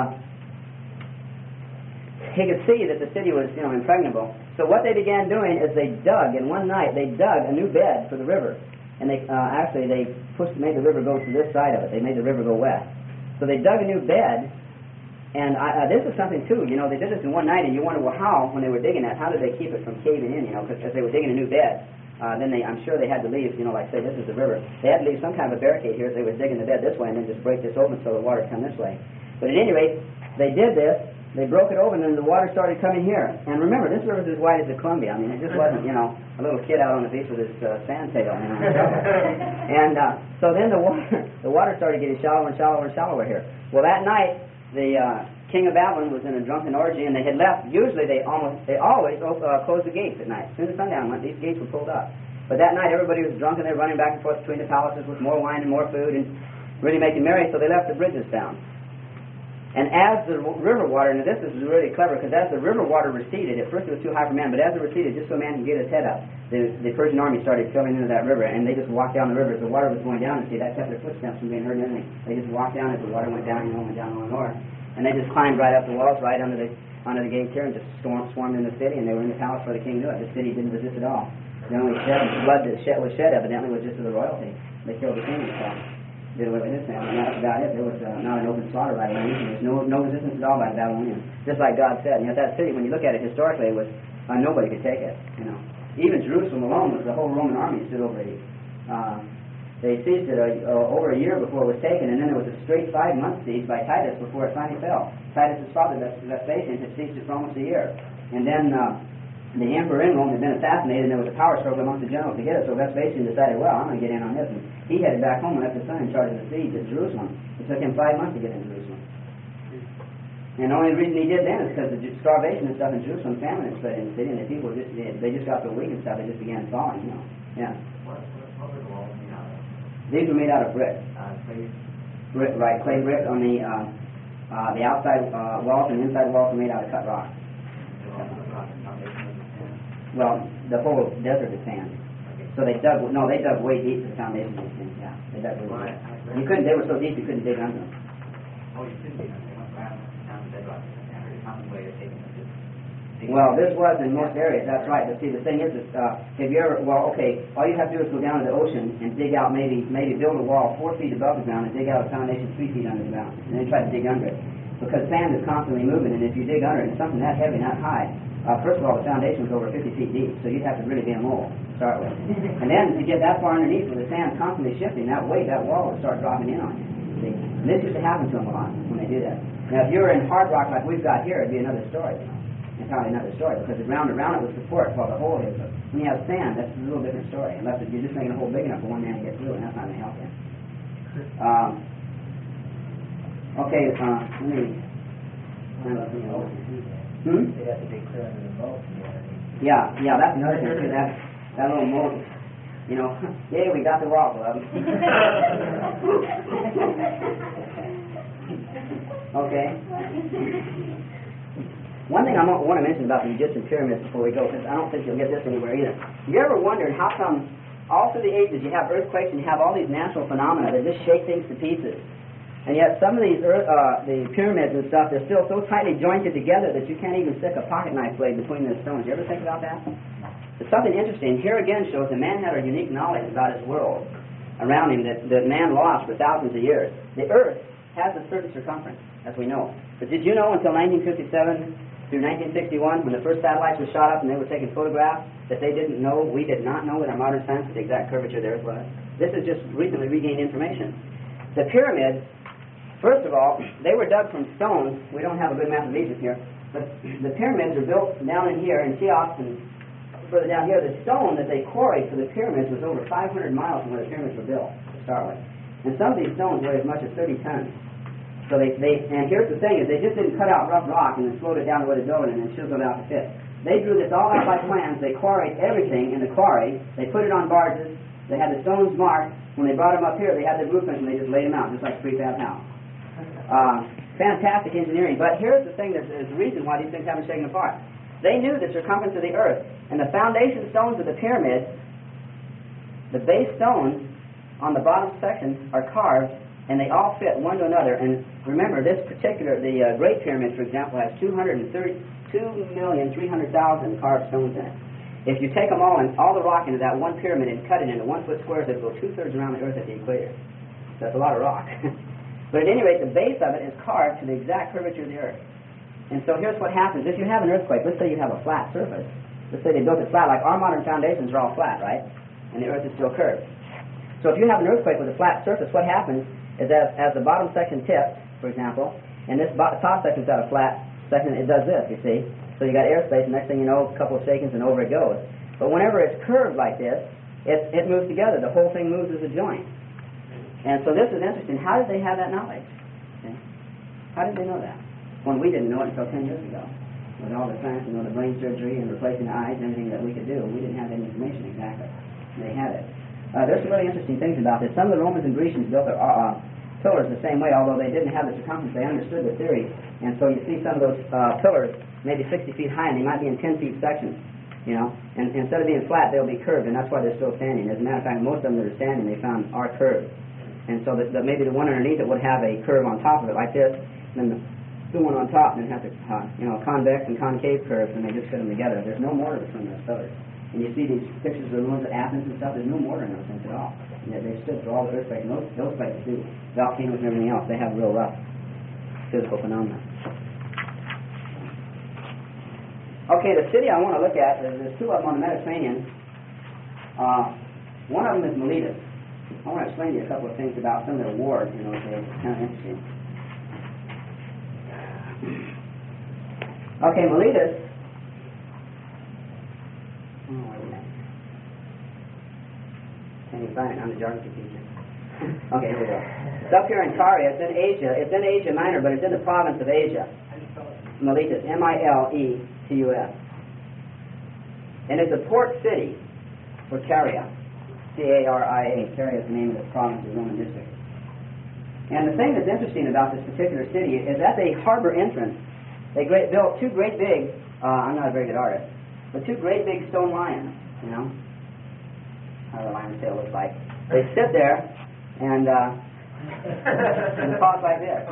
he could see that the city was, you know, impregnable. So what they began doing is they dug, in one night they dug a new bed for the river. And they uh, actually they pushed, made the river go to this side of it. They made the river go west. So they dug a new bed, and I, uh, this is something too. You know, they did this in one night, and you wonder, well, how, when they were digging that, how did they keep it from caving in? You know, because as they were digging a new bed, uh, then they, I'm sure they had to leave. You know, like say this is the river. They had to leave some kind of a barricade here as they were digging the bed this way, and then just break this open so the water would come this way. But at any rate, they did this. They broke it open, and the water started coming here. And remember, this river's as wide as the Columbia. I mean, it just wasn't, you know, a little kid out on the beach with his uh, sand tail. You know, and uh, so then the water, the water started getting shallower and shallower and shallower here. Well, that night, the uh, king of Babylon was in a drunken orgy, and they had left. Usually, they almost, they always uh, closed the gates at night. As soon as sundown went, these gates were pulled up. But that night, everybody was drunk, and they were running back and forth between the palaces with more wine and more food, and really making merry. So they left the bridges down. And as the river water, and this is really clever, because as the river water receded, at first it was too high for man, but as it receded, just so man could get his head up, the, the Persian army started filling into that river, and they just walked down the river. As the water was going down, and see, that kept their footsteps from being heard and anything. They just walked down as the water went down, and went down more and more. And they just climbed right up the walls, right under the under the gates here, and just stormed, swarmed in the city, and they were in the palace where the king knew it. The city didn't resist at all. The only shed, blood that shed, was shed evidently was just to the royalty. They killed the king and stuff. Did away with this man, and that's about it. There was uh, not an open slaughter by the Babylonians. There was no, no resistance at all by the Babylonians. Just like God said. And yet that city, when you look at it historically, it was uh, nobody could take it. You know, even Jerusalem alone was the whole Roman army stood over it. Uh, they seized it uh, uh, over a year before it was taken, and then there was a straight five-month siege by Titus before it finally fell. Titus's father, Vespasian, had sieged it for almost a year, and then uh, the emperor in Rome had been assassinated, and there was a power struggle amongst the generals to get it. So Vespasian decided, well, I'm going to get in on this. And he headed back home and left his son in charge of the siege at Jerusalem. It took him five months to get into Jerusalem. And the only reason he did then is because the starvation and stuff in Jerusalem, famine had spread in the city, and the people just they just got so weak and stuff, they just began falling. You know, yeah. What, what were the walls made out of? These were made out of brick. Uh, clay. Brick, right? Clay brick on the uh, uh, the outside uh, walls, and the inside walls were made out of cut rock. Well, the whole desert is sand. So they dug, no, they dug way deep to the foundation of these things, yeah. They dug way deep. You couldn't, they were so deep you couldn't dig under them. Oh, you couldn't dig under them. They went down, down the bedrock. I heard some way of taking them. Well, this was in most areas, that's right. But see, the thing is, is uh, have you ever, well, okay, all you have to do is go down to the ocean and dig out maybe, maybe build a wall four feet above the ground and dig out a foundation three feet under the ground. And then try to dig under it. Because sand is constantly moving, and if you dig under it, and something that heavy, not high, Uh, first of all, the foundation was over fifty feet deep, so you'd have to really be a mole to start with. And then to get that far underneath with the sand constantly shifting, that weight, that wall would start dropping in on you. See? And this used to happen to them a lot when they do that. Now, if you were in hard rock like we've got here, it'd be another story. You know? Entirely another story, because the ground around it would support while the hole is. But when you have sand, that's a little different story, unless you're just making a hole big enough for one man to get through, and that's not going to help you. Um, okay, uh, let me... Hmm? They'd have to dig clear under the moat. Yeah, yeah, that's another thing too. That that little moat, you know. Yeah, we got the wall, beloved. Okay. One thing I want to mention about the Egyptian pyramids before we go, because I don't think you'll get this anywhere either. You ever wondered how come all through the ages you have earthquakes and you have all these natural phenomena that just shake things to pieces? And yet some of these earth, uh, the pyramids and stuff, they're still so tightly jointed together that you can't even stick a pocket knife blade between the stones. You ever think about that? There's something interesting. Here again shows that man had a unique knowledge about his world around him that, that man lost for thousands of years. The earth has a certain circumference, as we know. But did you know until nineteen fifty-seven through nineteen sixty-one, when the first satellites were shot up and they were taking photographs, that they didn't know, we did not know with our modern science the exact curvature of the earth was? This is just recently regained information. The pyramids, first of all, they were dug from stones. We don't have a good map of Egypt here, but the pyramids are built down in here in Cheops and further down here. The stone that they quarried for the pyramids was over five hundred miles from where the pyramids were built to start with. And some of these stones weigh as much as thirty tons. So they, they, and here's the thing, is they just didn't cut out rough rock and then float it down to where they're building and then chiseled it out to fit. They drew this all out by plans. They quarried everything in the quarry. They put it on barges. They had the stones marked. When they brought them up here, they had the blueprints and they just laid them out, just like a prefab house. Uh, fantastic engineering. But here's the thing, there's, there's a reason why these things haven't shaken apart. They knew the circumference of the earth, and the foundation stones of the pyramid, the base stones on the bottom section are carved, and they all fit one to another. And remember, this particular, the uh, Great Pyramid, for example, has two hundred thirty-two million three hundred thousand carved stones in it. if you take them all and all the rock into that one pyramid and cut it into one-foot squares, it will go two-thirds around the Earth at the equator. That's a lot of rock. But at any rate, the base of it is carved to the exact curvature of the Earth. And so here's what happens. If you have an earthquake, let's say you have a flat surface. Let's say they built it flat, like our modern foundations are all flat, right? And the Earth is still curved. So if you have an earthquake with a flat surface, what happens is that as the bottom section tips, for example, and this bo- top section's got a flat section, it does this, you see. So you got airspace, and next thing you know, a couple of shakings and over it goes. But whenever it's curved like this, it, it moves together. The whole thing moves as a joint. And so this is interesting. How did they have that knowledge? Okay. How did they know that? When we didn't know it until ten years ago. With all the science, you know, the brain surgery and replacing the eyes and everything that we could do, we didn't have that information exactly. They had it. Uh, there's some really interesting things about this. Some of the Romans and Grecians built their uh, pillars the same way, although they didn't have the circumference. They understood the theory. And so you see some of those uh, pillars maybe sixty feet high, and they might be in ten feet sections. You know, and, and instead of being flat, they'll be curved, and that's why they're still standing. As a matter of fact, most of them that are standing, they found are curved. And so that, that maybe the one underneath it would have a curve on top of it, like this, and then the, the one on top, and it has a uh, you know convex and concave curves, and they just fit them together. There's no mortar between those pillars. And you see these pictures of the ruins of Athens and stuff. There's no mortar in those things at all. And yet they stood through all the earthquakes. And those, those places do volcanoes and everything else. They have real rough physical phenomena. Okay, the city I want to look at, there's two of them on the Mediterranean. Uh, one of them is Miletus. I want to explain to you a couple of things about some of their wars, you know, they're kind of interesting. Okay, Miletus. Oh, wait a minute. Can you find it? I'm the geography teacher. Okay, here we go. It's up here in Caria. It's in Asia. It's in Asia Minor, but it's in the province of Asia. Miletus, M I L E T U S. And it's a port city for Caria. C A R I A. Caria is the name of the province of the Roman district. And the thing that's interesting about this particular city is at the harbor entrance, they great, built two great big, uh, I'm not a very good artist, but two great big stone lions, you know, how the lion's tail looks like. They sit there, and uh, and the paws like this.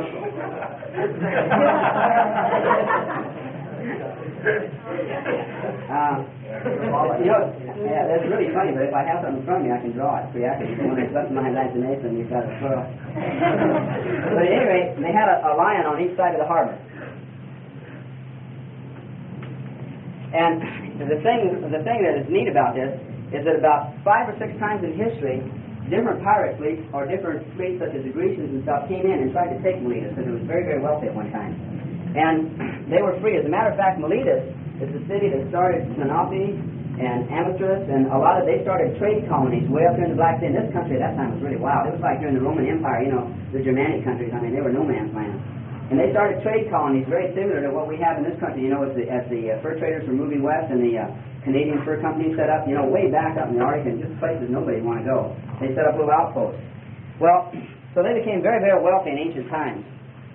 um, you know, yeah, that's really funny, but if I have something in front of me, I can draw it pretty accurately. When it's left in my imagination, you've got a twirl. But at any rate, they had a, a lion on each side of the harbor. And the thing, the thing that is neat about this is that about five or six times in history, different pirate fleets or different fleets such as the Grecians and stuff came in and tried to take Miletus because it was very, very wealthy at one time. And they were free. As a matter of fact, Miletus is the city that started Sinope and Amathus, and a lot of, they started trade colonies way up here in the Black Sea. And this country at that time was really wild. It was like during the Roman Empire, you know, the Germanic countries. I mean, they were no man's land. And they started trade colonies very similar to what we have in this country, you know, as the, as the uh, fur traders were moving west and the uh, Canadian fur companies set up, you know, way back up in the Arctic and just places nobody would want to go. They set up little outposts. Well, so they became very, very wealthy in ancient times.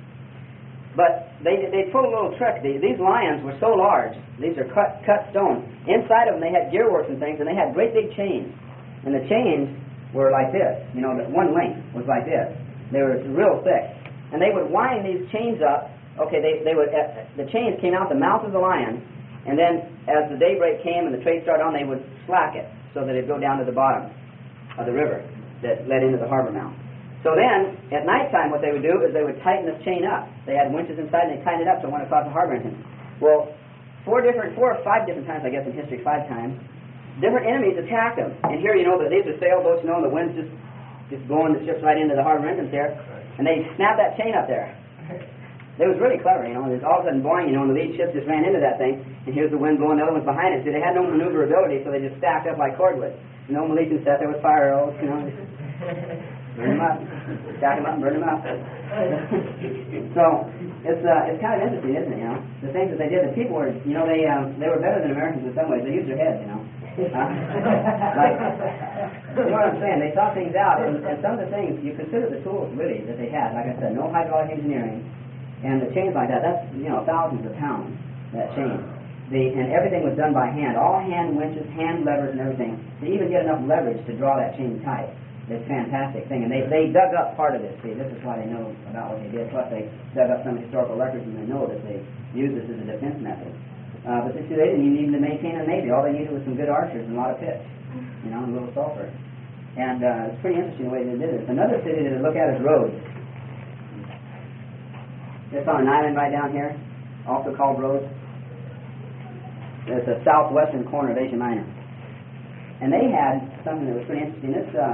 But they they pulled a little trick. These, these lions were so large. These are cut cut stone. Inside of them they had gearworks and things, and they had great big chains. And the chains were like this. You know, the one length was like this. They were real thick. And they would wind these chains up. Okay, they, they would uh, the chains came out the mouth of the lion, and then as the daybreak came and the trade started on, they would slack it so that it'd go down to the bottom of the river that led into the harbor mouth. So then, at nighttime, what they would do is they would tighten this chain up. They had winches inside, and they tightened it up so it went across the harbor entrance. Well, four different, four or five different times, I guess, in history, five times, different enemies attacked them. And here, you know, these are sailboats, you know, and the wind's just just blowing the ships right into the harbor entrance there, and they snapped that chain up there. It was really clever, you know. There's all of a sudden, boing, you know, and the lead ship just ran into that thing, and here's the wind blowing, the other one's behind it. So they had no maneuverability, so they just stacked up like cordwood. No Milesians sat there with fire arrows, you know. Burn them up. Stack them up and burn them up. So, it's uh, it's kind of interesting, isn't it, you know? The things that they did, the people were, you know, they um, they were better than Americans in some ways. They used their heads, you know. Uh, like, you know what I'm saying? They thought things out, and, and some of the things, you consider the tools, really, that they had. Like I said, no hydraulic engineering, and the chains like that, that's, you know, thousands of pounds, that chain. The, and everything was done by hand. All hand winches, hand levers and everything, to even get enough leverage to draw that chain tight. It's a fantastic thing. And they, they dug up part of this. See, this is why they know about what they did. Plus, they dug up some historical records, and they know that they used this as a defense method. Uh, but they, they didn't even need to maintain a navy. All they needed was some good archers and a lot of pitch, you know, and a little sulfur. And uh, it's pretty interesting the way they did it. Another city to look at is Rhodes. It's on an island right down here, also called Rhodes. It's the southwestern corner of Asia Minor. And they had something that was pretty interesting. This uh,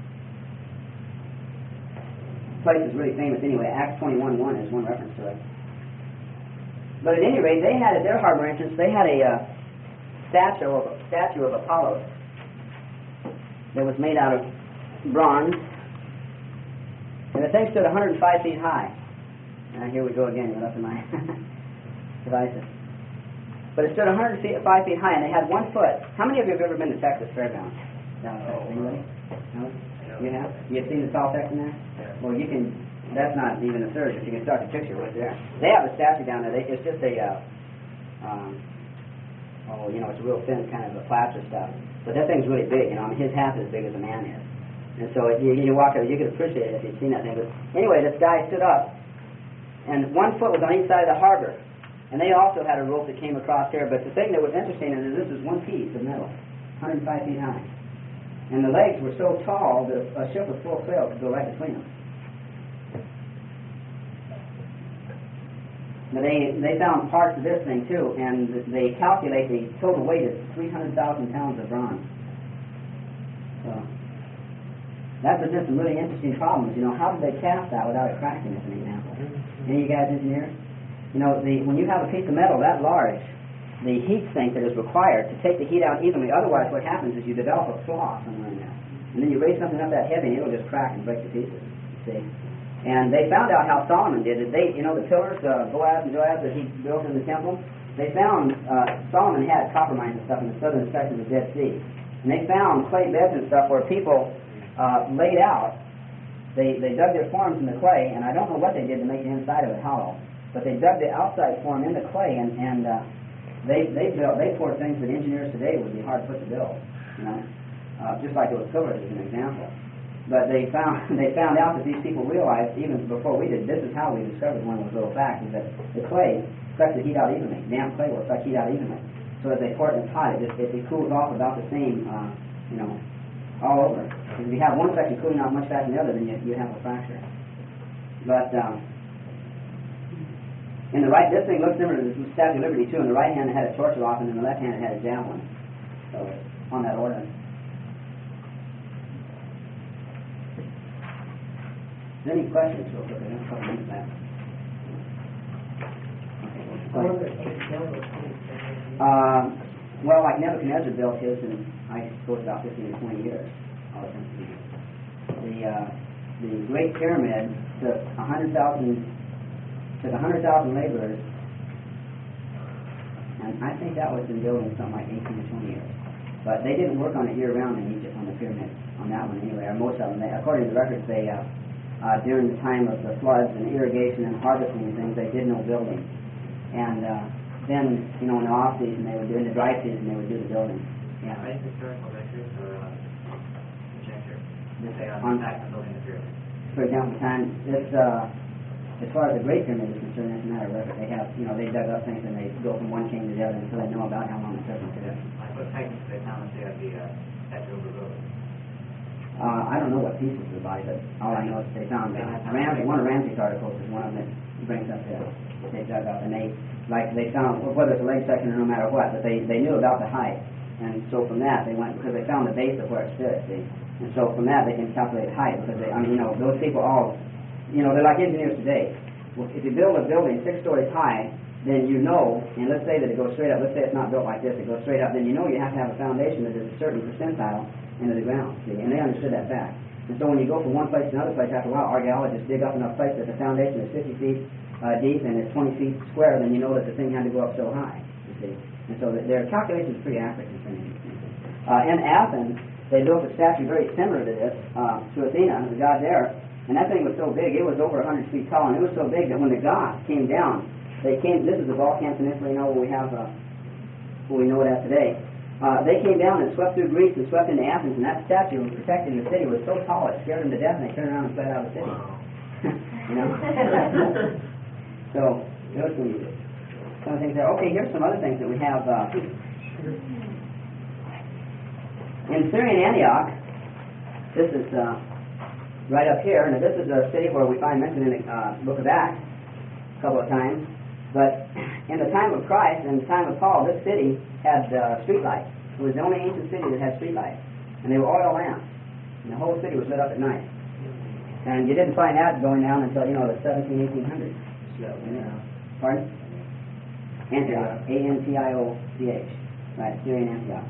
place is really famous anyway. Acts twenty-one one is one reference to it. But at any rate, they had at their harbor entrance, they had a uh, statue of a statue of Apollo that was made out of bronze, and the thing stood one hundred five feet high. Now here we go again, right up to my devices. But it stood one hundred five feet high, and they had one foot. How many of you have ever been to Texas Fairgrounds? Down in Texas, anybody? No? You have? You have seen the Salt Texan there? Well, you can. That's not even a surge, but you can start to picture right there. They have a statue down there. They, it's just a, uh, um, oh, you know, it's a real thin kind of a plaster stuff. But that thing's really big. You know, I mean, his half is as big as a man is. And so if you, you walk over, you could appreciate it if you'd seen that thing. But anyway, this guy stood up, and one foot was on each side of the harbor. And they also had a rope that came across here. But the thing that was interesting is this is one piece of metal, one hundred five feet high. And the legs were so tall that a ship with full sail could go right between them. But they, they found parts of this thing too, and they calculate the total weight is three hundred thousand pounds of bronze. So that presents some really interesting problems. You know, how did they cast that without it cracking, as an example? Any of you guys engineers? You know, the, when you have a piece of metal that large, the heat sink that is required to take the heat out evenly, otherwise what happens is you develop a flaw somewhere in there. And then you raise something up that heavy and it'll just crack and break to pieces, you see. And they found out how Solomon did it. They, you know, the pillars, uh, Boaz and Joaz that he built in the temple, they found, uh, Solomon had copper mines and stuff in the southern section of the Dead Sea. And they found clay beds and stuff where people uh, laid out. They, they dug their forms in the clay, and I don't know what they did to make the inside of it hollow. But they dug the outside form in the clay, and, and uh, they they built they poured things that engineers today would be hard put to build, you know, uh, just like those pillars as an example. But they found they found out that these people realized even before we did. This is how we discovered one of those little facts: is that the clay sucks the heat out evenly. Damp clay will suck heat out evenly. So as they pour it in the pot, it just it, it cools off about the same, uh, you know, all over. If you have one section cooling off much faster than the other, then you you have a fracture. But um, in the right, this thing looks similar to the Statue of Liberty too. In the right hand it had a torch aloft, and in the left hand it had a javelin. So on that order. Any questions real quick? I have a couple minutes back. Uh, well, like Nebuchadnezzar built his in, I suppose, about fifteen to twenty years. The uh, the Great Pyramid took a hundred thousand. Took a hundred thousand laborers, and I think that was in building something like eighteen to twenty years. But they didn't work on it year round in Egypt on the pyramid, on that one anyway, or most of them. They, according to the records, they uh, uh, during the time of the floods and irrigation and harvesting and things, they did no building. And uh, then, you know, in the off season, they would do in the dry season, they would do the building. Yeah. Are they historical records or uh, conjecture? Yes, They are on- on fact of building the pyramid. For example, time it's. Uh, As far as the Great Pyramid is concerned, it's a matter of record. They have, you know, they dug up things and they go from one king to the other until they know about how long it took them to do it. Like what techniques they found that they had the uh, statue of the Uh, I don't know what pieces of the body, but all I know is they found uh, Ramsey. One of Ramsey's articles is one of them that brings up this. They dug up and they, like, they found whether it's a leg section or no matter what, but they they knew about the height, and so from that they went because they found the base of where it stood. See, and so from that they can calculate height because they, I mean, you know, those people all. You know, they're like engineers today. Well, if you build a building six stories high, then you know, and let's say that it goes straight up, let's say it's not built like this, it goes straight up, then you know you have to have a foundation that is a certain percentile into the ground, see, and they understood that fact. And so when you go from one place to another place, after a while, archaeologists dig up enough place that the foundation is fifty feet uh, deep and it's twenty feet square, then you know that the thing had to go up so high, you see. And so that their calculations are pretty accurate concerning these things. Uh, in Athens, they built a statue very similar to this, uh, to Athena, the god there. And that thing was so big, it was over one hundred feet tall, and it was so big that when the Goths came down, they came, this is the Balkan Peninsula, you know, where we have, uh, where we know it as today. Uh, they came down and swept through Greece and swept into Athens, and that statue protecting the city was so tall, it scared them to death, and they turned around and fled out of the city. You know? So, it was pretty good. some things there. Okay, here's some other things that we have. Uh, in Syrian Antioch, this is uh, right up here, and this is a city where we find mentioned in the uh, book of Acts a couple of times. But in the time of Christ and the time of Paul, this city had uh, street lights. It was the only ancient city that had street lights, and they were oil lamps, and the whole city was lit up at night. And you didn't find that going down until, you know, the seventeen, eighteen hundreds. Pardon? Antioch. A N T I O C H. Right, Syrian Antioch.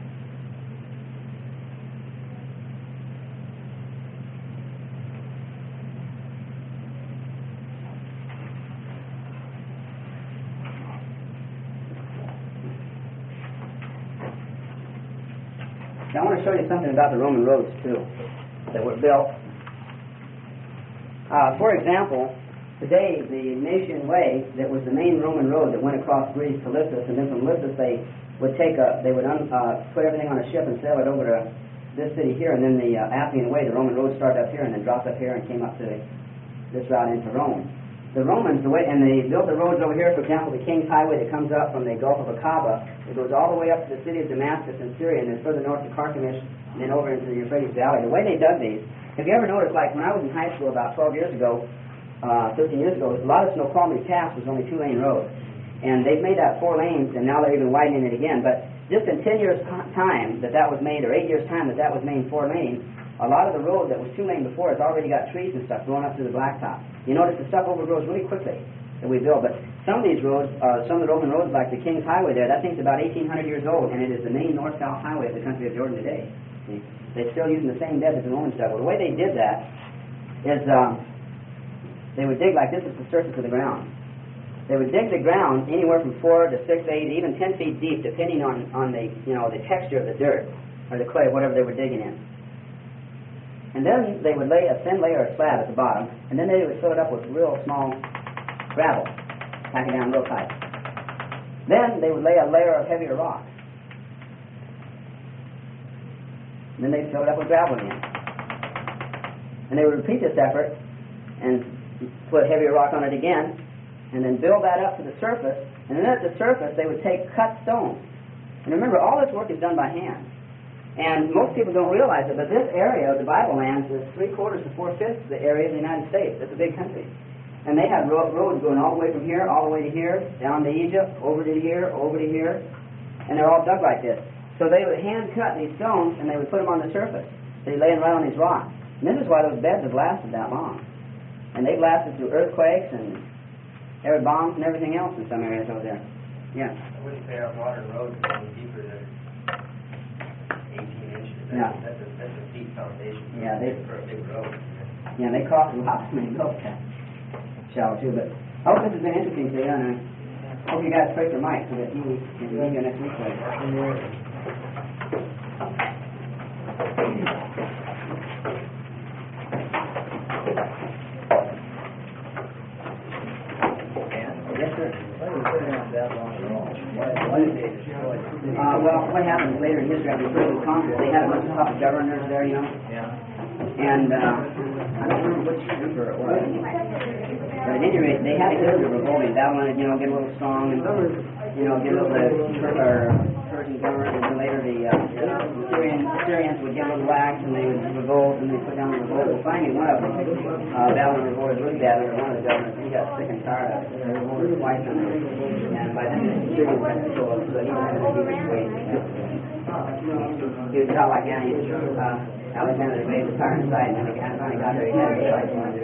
Now, I want to show you something about the Roman roads, too, that were built. Uh, for example, today, the National Way, that was the main Roman road that went across Greece to Lissus, and then from Lissus they would take a, they would un, uh, put everything on a ship and sail it over to this city here, and then the uh, Appian Way, the Roman road started up here and then dropped up here and came up to the, this route into Rome. The Romans, the way, and they built the roads over here, for example, the King's Highway that comes up from the Gulf of Aqaba, it goes all the way up to the city of Damascus in Syria, and then further north to Carchemish, and then over into the Euphrates Valley. The way they dug these, have you ever noticed, like when I was in high school about twelve years ago, uh, thirteen years ago, a lot of Snoqualmie Pass was only two-lane road. And they've made that four lanes, and now they're even widening it again. But just in ten years' time that that was made, or eight years' time that that was made four lanes, a lot of the road that was two-lane before has already got trees and stuff growing up through the blacktop. You notice the stuff overgrows really quickly that we build. But some of these roads, uh, some of the Roman roads, like the King's Highway there, that thing's about eighteen hundred years old, and it is the main north-south highway of the country of Jordan today. See? They're still using the same bed that the Romans dug. Well, the way they did that is um, they would dig like this is the surface of the ground. They would dig the ground anywhere from four to six, eight, even ten feet deep, depending on, on the you know the texture of the dirt or the clay, whatever they were digging in. And then they would lay a thin layer of slab at the bottom, and then they would fill it up with real small gravel, pack it down real tight. Then they would lay a layer of heavier rock. And then they'd fill it up with gravel again. And they would repeat this effort and put heavier rock on it again, and then build that up to the surface, and then at the surface they would take cut stones. And remember, all this work is done by hand. And most people don't realize it, but this area of the Bible lands is three-quarters to four-fifths of the area of the United States. It's a big country. And they had ro- roads going all the way from here, all the way to here, down to Egypt, over to here, over to here, and they're all dug like this. So they would hand-cut these stones, and they would put them on the surface. They'd lay them right on these rocks. And this is why those beds have lasted that long. And they've lasted through earthquakes and air bombs and everything else in some areas over there. Yeah. I wouldn't say our modern roads are any deeper than eighteen inches. That's, Yeah. that's, a, that's a deep foundation Yeah, they, for a big road. yeah, they cost a lot when you built that shallow too. But I hope this has been interesting to you, and I hope you guys pray for Mike so that he can be here next week. Yes, sir. Why did they have that long at all? Why, why did they destroy it? Uh, well, what happened later in history after the British conquered, they had a bunch of puppet governors there, you know, Yeah. and uh, I don't remember which emperor it was. But at any rate, they had a history of revolting. Babylon, you know, get a little strong and, you know, get a little bit or Persian government, and then later the uh, Syrian, Syrians would get a little lax and they would revolt and they put down the revolt. And finally, one of them, uh, Babylon revolted really bad under one of the governors. He got sick and tired of it. They revolted twice under it. And by then, the Syrians had control of it, so he was going to be persuaded. He was about like Antiochus, uh, Alexander the Great, the tyrant side, and then the guy finally got there. He had to like one.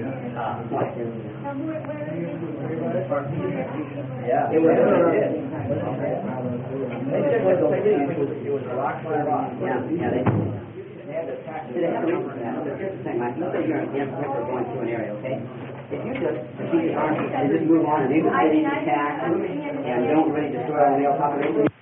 Yeah. It was really good. They did what they did. It was, it was rock by rock. Yeah, yeah, they They had to attack. See, they had a reason for that. So here's the thing, like, let's say you're against River going through an area, okay? If you just defeat the army and just move on and you just really attack and don't really destroy all the male population,